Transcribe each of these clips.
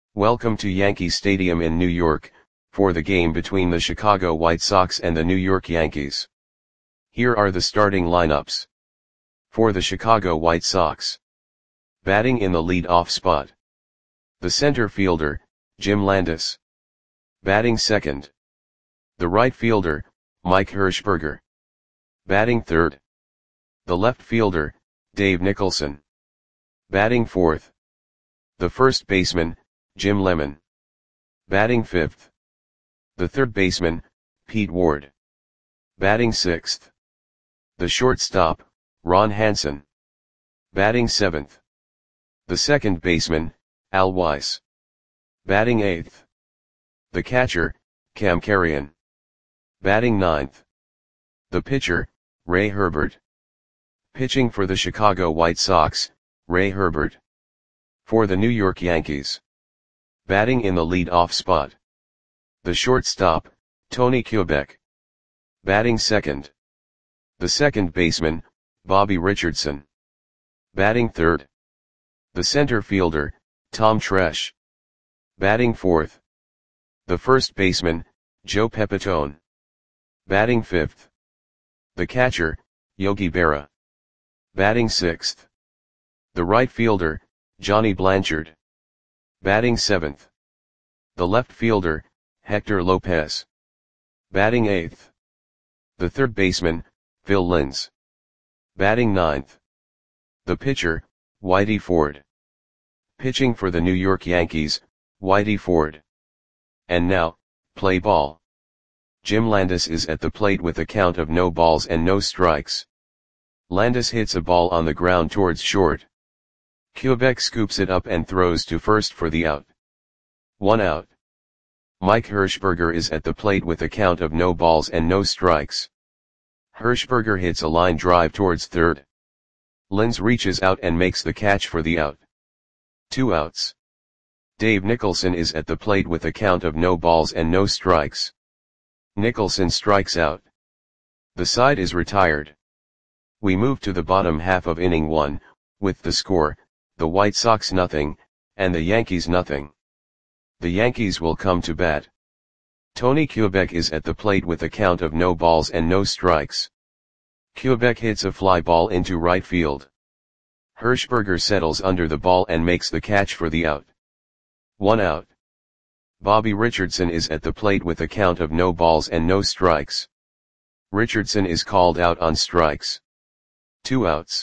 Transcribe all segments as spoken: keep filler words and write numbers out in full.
Welcome to Yankee Stadium in New York, for the game between the Chicago White Sox and the New York Yankees. Here are the starting lineups. For the Chicago White Sox. Batting in the lead-off spot. The center fielder, Jim Landis. Batting second. The right fielder, Mike Hershberger. Batting third. The left fielder, Dave Nicholson. Batting fourth. The first baseman, Jim Lemon. Batting fifth. The third baseman, Pete Ward. Batting sixth. The shortstop, Ron Hansen. Batting seventh. The second baseman, Al Weiss. Batting eighth. The catcher, Cam Carrion. Batting ninth. The pitcher, Ray Herbert. Pitching for the Chicago White Sox, Ray Herbert. For the New York Yankees. Batting in the lead-off spot. The shortstop, Tony Kubek. Batting second. The second baseman, Bobby Richardson. Batting third. The center fielder, Tom Tresh. Batting fourth. The first baseman, Joe Pepitone. Batting fifth. The catcher, Yogi Berra. Batting sixth. The right fielder, Johnny Blanchard. Batting seventh. The left fielder, Hector Lopez. Batting eighth. The third baseman, Phil Linz. Batting ninth. The pitcher, Whitey Ford. Pitching for the New York Yankees, Whitey Ford. And now, play ball. Jim Landis is at the plate with a count of no balls and no strikes. Landis hits a ball on the ground towards short. Kubek scoops it up and throws to first for the out. One out. Mike Hershberger is at the plate with a count of no balls and no strikes. Hershberger hits a line drive towards third. Linz reaches out and makes the catch for the out. Two outs. Dave Nicholson is at the plate with a count of no balls and no strikes. Nicholson strikes out. The side is retired. We move to the bottom half of inning one, with the score, the White Sox nothing, and the Yankees nothing. The Yankees will come to bat. Tony Kubek is at the plate with a count of no balls and no strikes. Kubek hits a fly ball into right field. Hershberger settles under the ball and makes the catch for the out. One out. Bobby Richardson is at the plate with a count of no balls and no strikes. Richardson is called out on strikes. Two outs.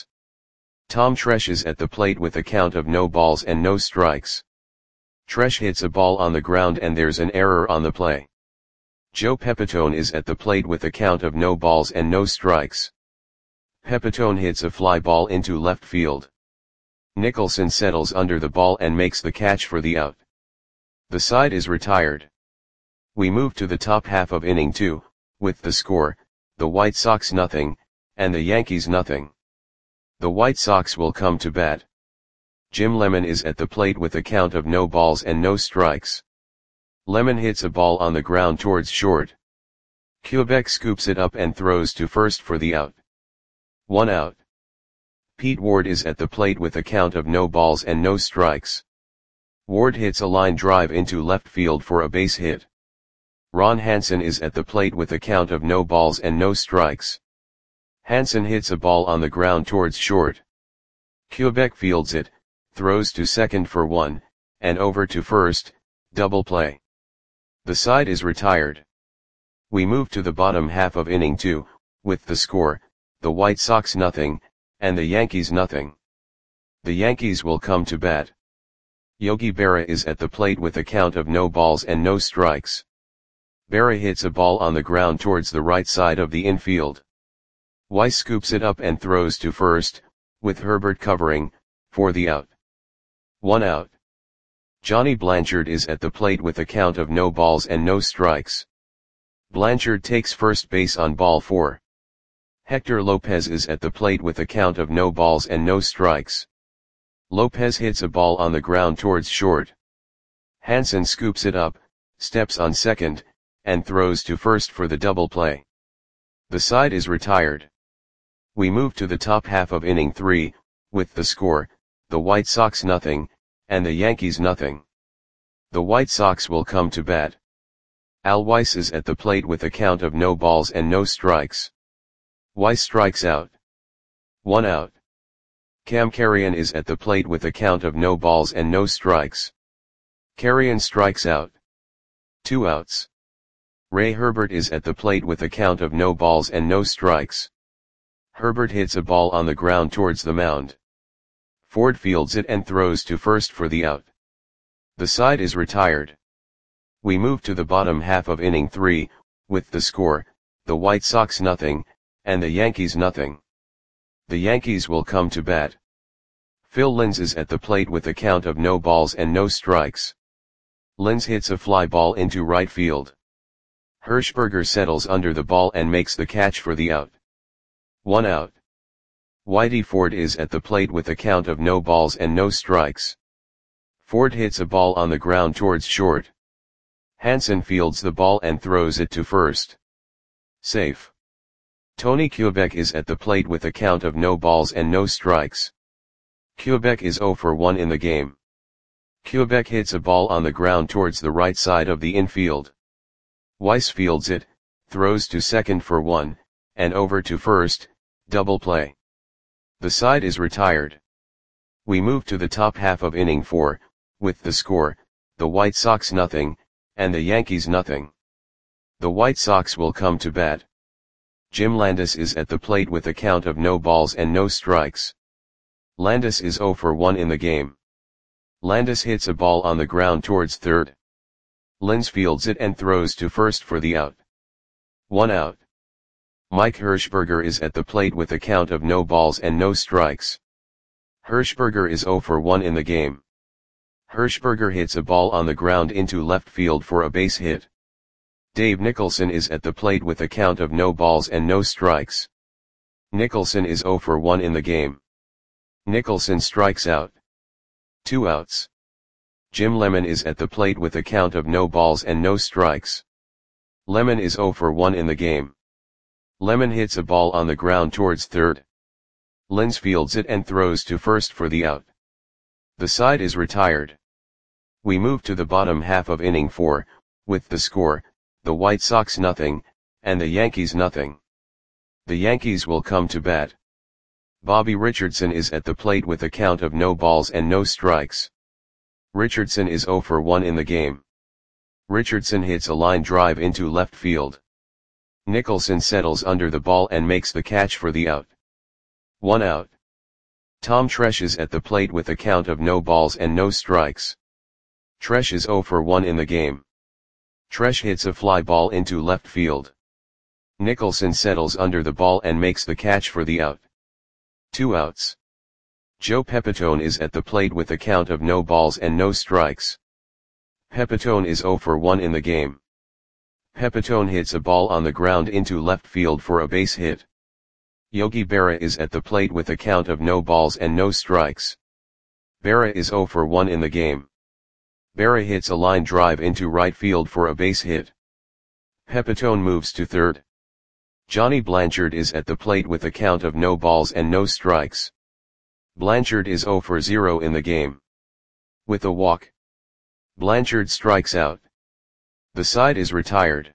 Tom Tresh is at the plate with a count of no balls and no strikes. Tresh hits a ball on the ground and there's an error on the play. Joe Pepitone is at the plate with a count of no balls and no strikes. Pepitone hits a fly ball into left field. Nicholson settles under the ball and makes the catch for the out. The side is retired. We move to the top half of inning two, with the score, the White Sox nothing, and the Yankees nothing. The White Sox will come to bat. Jim Lemon is at the plate with a count of no balls and no strikes. Lemon hits a ball on the ground towards short. Kubek scoops it up and throws to first for the out. One out. Pete Ward is at the plate with a count of no balls and no strikes. Ward hits a line drive into left field for a base hit. Ron Hansen is at the plate with a count of no balls and no strikes. Hansen hits a ball on the ground towards short. Kubek fields it, throws to second for one, and over to first, double play. The side is retired. We move to the bottom half of inning two, with the score, the White Sox nothing, and the Yankees nothing. The Yankees will come to bat. Yogi Berra is at the plate with a count of no balls and no strikes. Berra hits a ball on the ground towards the right side of the infield. Weiss scoops it up and throws to first, with Herbert covering, for the out. One out. Johnny Blanchard is at the plate with a count of no balls and no strikes. Blanchard takes first base on ball four. Hector Lopez is at the plate with a count of no balls and no strikes. Lopez hits a ball on the ground towards short. Hansen scoops it up, steps on second, and throws to first for the double play. The side is retired. We move to the top half of inning three, with the score, the White Sox nothing, and the Yankees nothing. The White Sox will come to bat. Al Weiss is at the plate with a count of no balls and no strikes. Weiss strikes out. One out. Cam Carrion is at the plate with a count of no balls and no strikes. Carrion strikes out. Two outs. Ray Herbert is at the plate with a count of no balls and no strikes. Herbert hits a ball on the ground towards the mound. Ford fields it and throws to first for the out. The side is retired. We move to the bottom half of inning three, with the score, the White Sox nothing, and the Yankees nothing. The Yankees will come to bat. Phil Linz is at the plate with a count of no balls and no strikes. Linz hits a fly ball into right field. Hirschberger settles under the ball and makes the catch for the out. One out. Whitey Ford is at the plate with a count of no balls and no strikes. Ford hits a ball on the ground towards short. Hansen fields the ball and throws it to first. Safe. Tony Kubek is at the plate with a count of no balls and no strikes. Kubek is zero for one in the game. Kubek hits a ball on the ground towards the right side of the infield. Weiss fields it, throws to second for one, and over to first, double play. The side is retired. We move to the top half of inning four, with the score, the White Sox nothing, and the Yankees nothing. The White Sox will come to bat. Jim Landis is at the plate with a count of no balls and no strikes. Landis is zero for one in the game. Landis hits a ball on the ground towards third. Linz fields it and throws to first for the out. One out. Mike Hirschberger is at the plate with a count of no balls and no strikes. Hirschberger is zero for one in the game. Hirschberger hits a ball on the ground into left field for a base hit. Dave Nicholson is at the plate with a count of no balls and no strikes. Nicholson is zero for one in the game. Nicholson strikes out. Two outs. Jim Lemon is at the plate with a count of no balls and no strikes. Lemon is zero for one in the game. Lemon hits a ball on the ground towards third. Linz fields it and throws to first for the out. The side is retired. We move to the bottom half of inning four, with the score, the White Sox nothing, and the Yankees nothing. The Yankees will come to bat. Bobby Richardson is at the plate with a count of no balls and no strikes. Richardson is zero for one in the game. Richardson hits a line drive into left field. Nicholson settles under the ball and makes the catch for the out. One out. Tom Tresh is at the plate with a count of no balls and no strikes. Tresh is zero for one in the game. Tresh hits a fly ball into left field. Nicholson settles under the ball and makes the catch for the out. Two outs. Joe Pepitone is at the plate with a count of no balls and no strikes. Pepitone is zero for one in the game. Pepitone hits a ball on the ground into left field for a base hit. Yogi Berra is at the plate with a count of no balls and no strikes. Berra is zero for one in the game. Berra hits a line drive into right field for a base hit. Pepitone moves to third. Johnny Blanchard is at the plate with a count of no balls and no strikes. Blanchard is zero for zero in the game. With a walk, Blanchard strikes out. The side is retired.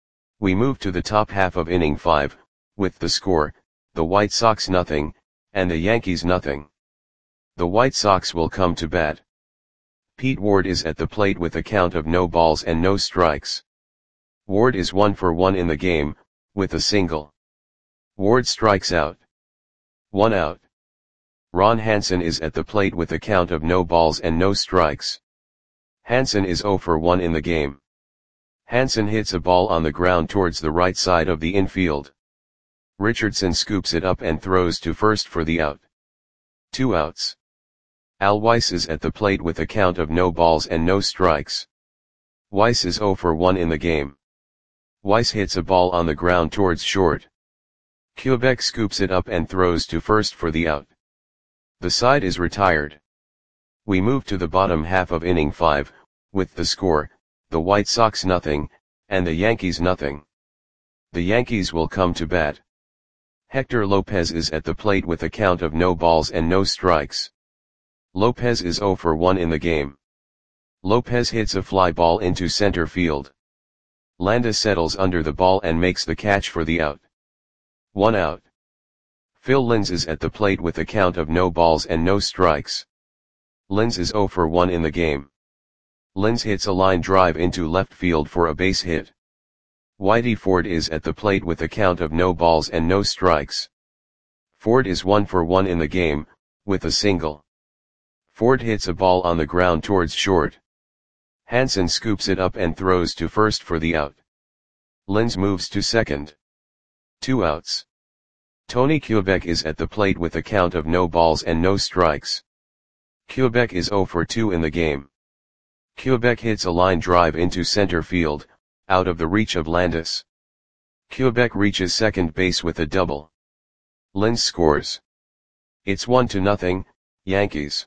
We move to the top half of inning five, with the score, the White Sox nothing, and the Yankees nothing. The White Sox will come to bat. Pete Ward is at the plate with a count of no balls and no strikes. Ward is one for one in the game, with a single. Ward strikes out. One out. Ron Hansen is at the plate with a count of no balls and no strikes. Hansen is zero for one in the game. Hansen hits a ball on the ground towards the right side of the infield. Richardson scoops it up and throws to first for the out. Two outs. Al Weiss is at the plate with a count of no balls and no strikes. Weiss is zero for one in the game. Weiss hits a ball on the ground towards short. Kubek scoops it up and throws to first for the out. The side is retired. We move to the bottom half of inning five, with the score, the White Sox nothing, and the Yankees nothing. The Yankees will come to bat. Hector Lopez is at the plate with a count of no balls and no strikes. Lopez is zero for one in the game. Lopez hits a fly ball into center field. Landis settles under the ball and makes the catch for the out. One out. Phil Linz is at the plate with a count of no balls and no strikes. Linz is oh for one in the game. Linz hits a line drive into left field for a base hit. Whitey Ford is at the plate with a count of no balls and no strikes. Ford is one for one in the game, with a single. Ford hits a ball on the ground towards short. Hansen scoops it up and throws to first for the out. Linz moves to second. Two outs. Tony Kubek is at the plate with a count of no balls and no strikes. Kubek is oh for two in the game. Kubek hits a line drive into center field, out of the reach of Landis. Kubek reaches second base with a double. Linz scores. It's one to nothing, Yankees.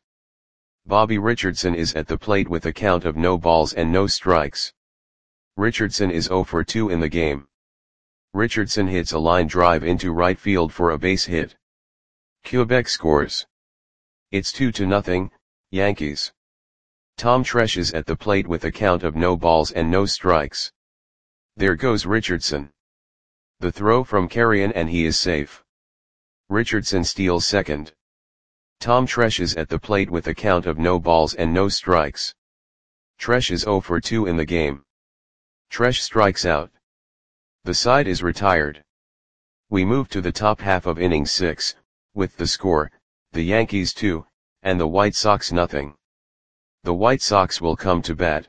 Bobby Richardson is at the plate with a count of no balls and no strikes. Richardson is oh for two in the game. Richardson hits a line drive into right field for a base hit. Kubek scores. It's two to nothing, Yankees. Tom Tresh is at the plate with a count of no balls and no strikes. There goes Richardson. The throw from Carrion and he is safe. Richardson steals second. Tom Tresh is at the plate with a count of no balls and no strikes. Tresh is oh for two in the game. Tresh strikes out. The side is retired. We move to the top half of inning six, with the score, the Yankees two, and the White Sox nothing. The White Sox will come to bat.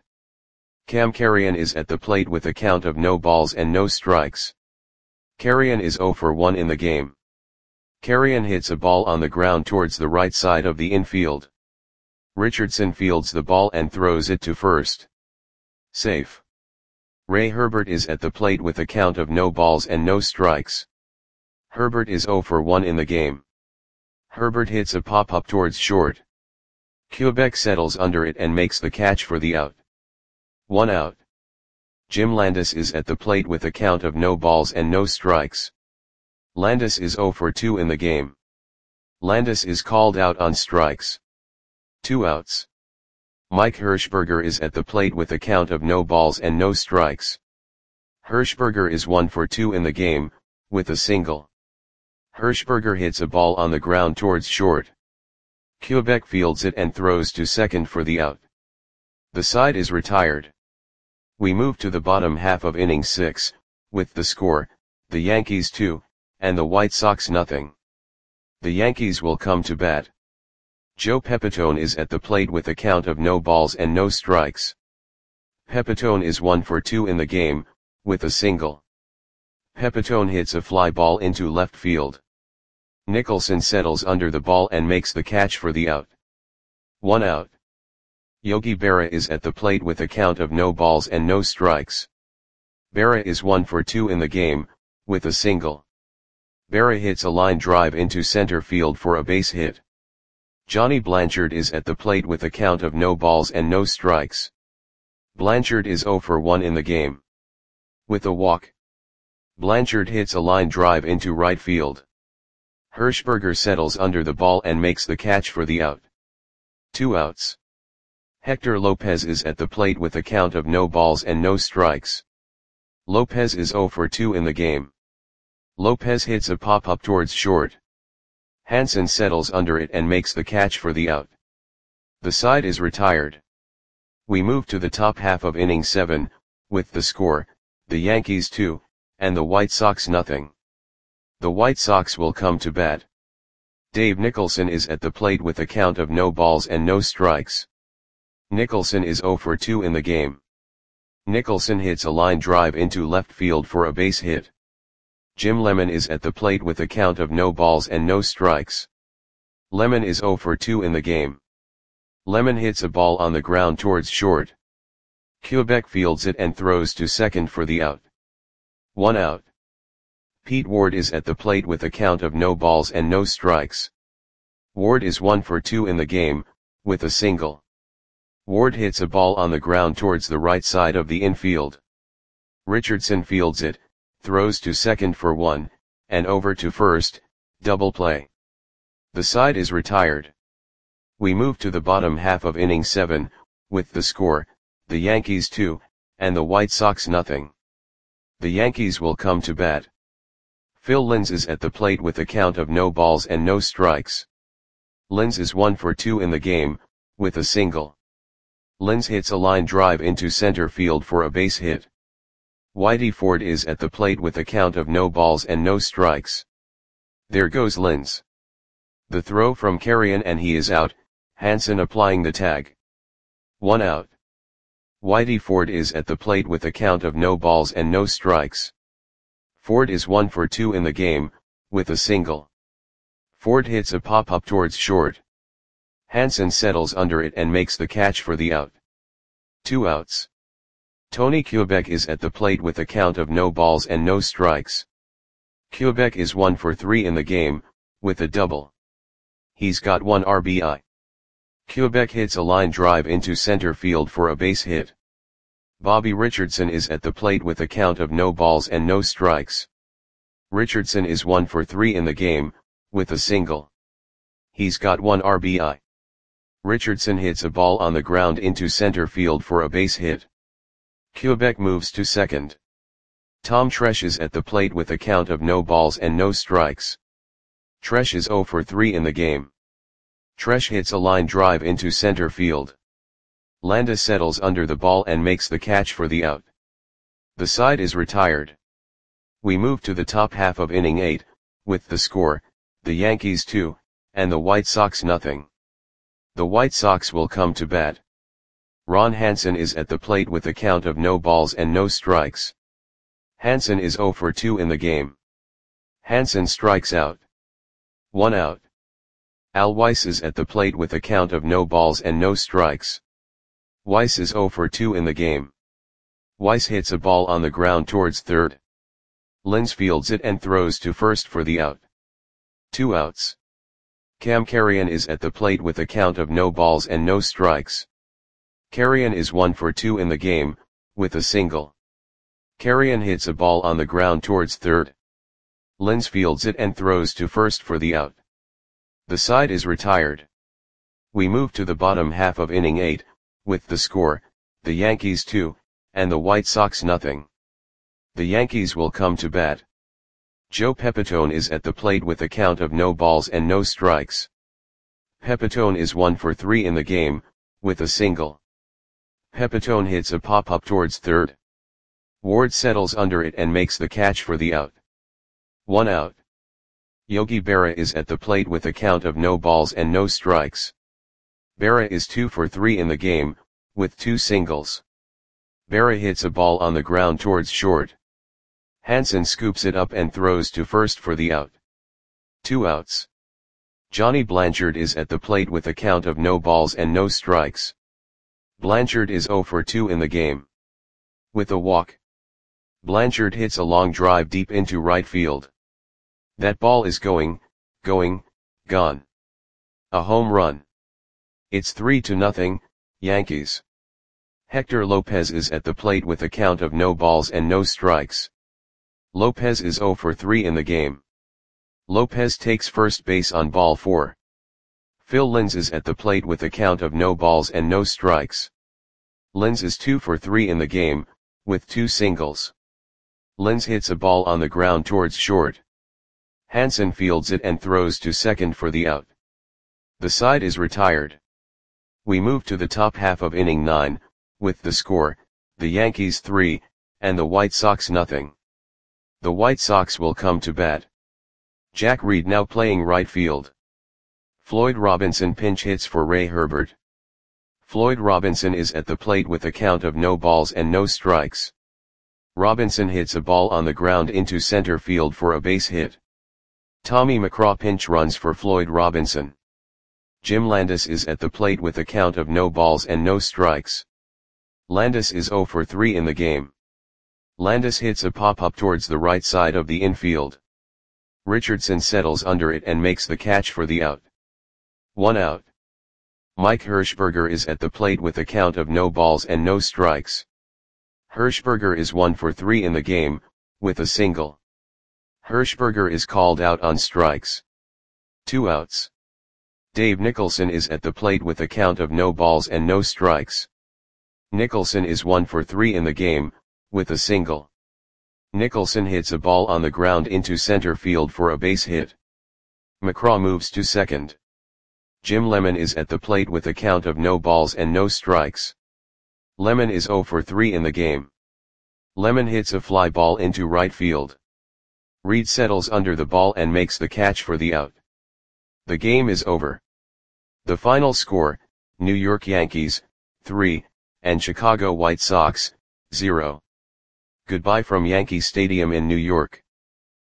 Cam Carrion is at the plate with a count of no balls and no strikes. Carrion is oh for one in the game. Carrion hits a ball on the ground towards the right side of the infield. Richardson fields the ball and throws it to first. Safe. Ray Herbert is at the plate with a count of no balls and no strikes. Herbert is oh for one in the game. Herbert hits a pop-up towards short. Kubek settles under it and makes the catch for the out. One out. Jim Landis is at the plate with a count of no balls and no strikes. Landis is oh for two in the game. Landis is called out on strikes. Two outs. Mike Hirschberger is at the plate with a count of no balls and no strikes. Hirschberger is one for two in the game, with a single. Hirschberger hits a ball on the ground towards short. Kubek fields it and throws to second for the out. The side is retired. We move to the bottom half of inning six, with the score, the Yankees two, and the White Sox nothing. The Yankees will come to bat. Joe Pepitone is at the plate with a count of no balls and no strikes. Pepitone is one for two in the game, with a single. Pepitone hits a fly ball into left field. Nicholson settles under the ball and makes the catch for the out. One out. Yogi Berra is at the plate with a count of no balls and no strikes. Berra is one for two in the game, with a single. Berra hits a line drive into center field for a base hit. Johnny Blanchard is at the plate with a count of no balls and no strikes. Blanchard is oh for one in the game. With a walk. Blanchard hits a line drive into right field. Hirschberger settles under the ball and makes the catch for the out. Two outs. Hector Lopez is at the plate with a count of no balls and no strikes. Lopez is oh for two in the game. Lopez hits a pop-up towards short. Hansen settles under it and makes the catch for the out. The side is retired. We move to the top half of inning seven, with the score, the Yankees two, and the White Sox nothing. The White Sox will come to bat. Dave Nicholson is at the plate with a count of no balls and no strikes. Nicholson is oh for two in the game. Nicholson hits a line drive into left field for a base hit. Jim Lemon is at the plate with a count of no balls and no strikes. Lemon is oh for two in the game. Lemon hits a ball on the ground towards short. Kubek fields it and throws to second for the out. One out. Pete Ward is at the plate with a count of no balls and no strikes. Ward is one for two in the game, with a single. Ward hits a ball on the ground towards the right side of the infield. Richardson fields it, throws to second for one, and over to first, double play. The side is retired. We move to the bottom half of inning seven, with the score, the Yankees two, and the White Sox nothing. The Yankees will come to bat. Phil Linz is at the plate with a count of no balls and no strikes. Linz is one for two in the game, with a single. Linz hits a line drive into center field for a base hit. Whitey Ford is at the plate with a count of no balls and no strikes. There goes Linz. The throw from Carrion and he is out, Hansen applying the tag. One out. Whitey Ford is at the plate with a count of no balls and no strikes. Ford is one for two in the game, with a single. Ford hits a pop-up towards short. Hansen settles under it and makes the catch for the out. Two outs. Tony Kubek is at the plate with a count of no balls and no strikes. Kubek is one for three in the game, with a double. He's got one R B I. Kubek hits a line drive into center field for a base hit. Bobby Richardson is at the plate with a count of no balls and no strikes. Richardson is one for three in the game, with a single. He's got one R B I. Richardson hits a ball on the ground into center field for a base hit. Kubek moves to second. Tom Tresh is at the plate with a count of no balls and no strikes. Tresh is zero for three in the game. Tresh hits a line drive into center field. Landa settles under the ball and makes the catch for the out. The side is retired. We move to the top half of inning eight, with the score, the Yankees two, and the White Sox nothing. The White Sox will come to bat. Ron Hansen is at the plate with a count of no balls and no strikes. Hansen is zero for two in the game. Hansen strikes out. One out. Al Weiss is at the plate with a count of no balls and no strikes. Weiss is zero for two in the game. Weiss hits a ball on the ground towards third. Linz fields it and throws to first for the out. Two outs. Cam Carrion is at the plate with a count of no balls and no strikes. Carrion is one for two in the game, with a single. Carrion hits a ball on the ground towards third. Linz fields it and throws to first for the out. The side is retired. We move to the bottom half of inning eight, with the score, the Yankees two, and the White Sox nothing. The Yankees will come to bat. Joe Pepitone is at the plate with a count of no balls and no strikes. Pepitone is one for three in the game, with a single. Pepitone hits a pop-up towards third. Ward settles under it and makes the catch for the out. One out. Yogi Berra is at the plate with a count of no balls and no strikes. Berra is two for three in the game, with two singles. Berra hits a ball on the ground towards short. Hansen scoops it up and throws to first for the out. Two outs. Johnny Blanchard is at the plate with a count of no balls and no strikes. Blanchard is zero for two in the game. With a walk. Blanchard hits a long drive deep into right field. That ball is going, going, gone. A home run. It's three to nothing, Yankees. Hector Lopez is at the plate with a count of no balls and no strikes. Lopez is zero for three in the game. Lopez takes first base on ball four. Phil Linz is at the plate with a count of no balls and no strikes. Linz is two for three in the game, with two singles. Linz hits a ball on the ground towards short. Hansen fields it and throws to second for the out. The side is retired. We move to the top half of inning nine, with the score, the Yankees three, and the White Sox nothing. The White Sox will come to bat. Jack Reed now playing right field. Floyd Robinson pinch hits for Ray Herbert. Floyd Robinson is at the plate with a count of no balls and no strikes. Robinson hits a ball on the ground into center field for a base hit. Tommy McCraw pinch runs for Floyd Robinson. Jim Landis is at the plate with a count of no balls and no strikes. Landis is zero for three in the game. Landis hits a pop-up towards the right side of the infield. Richardson settles under it and makes the catch for the out. One out. Mike Hirschberger is at the plate with a count of no balls and no strikes. Hirschberger is one for three in the game, with a single. Hirschberger is called out on strikes. Two outs. Dave Nicholson is at the plate with a count of no balls and no strikes. Nicholson is one for three in the game, with a single. Nicholson hits a ball on the ground into center field for a base hit. McCraw moves to second. Jim Lemon is at the plate with a count of no balls and no strikes. Lemon is zero for three in the game. Lemon hits a fly ball into right field. Reed settles under the ball and makes the catch for the out. The game is over. The final score, New York Yankees, three, and Chicago White Sox, zero. Goodbye from Yankee Stadium in New York.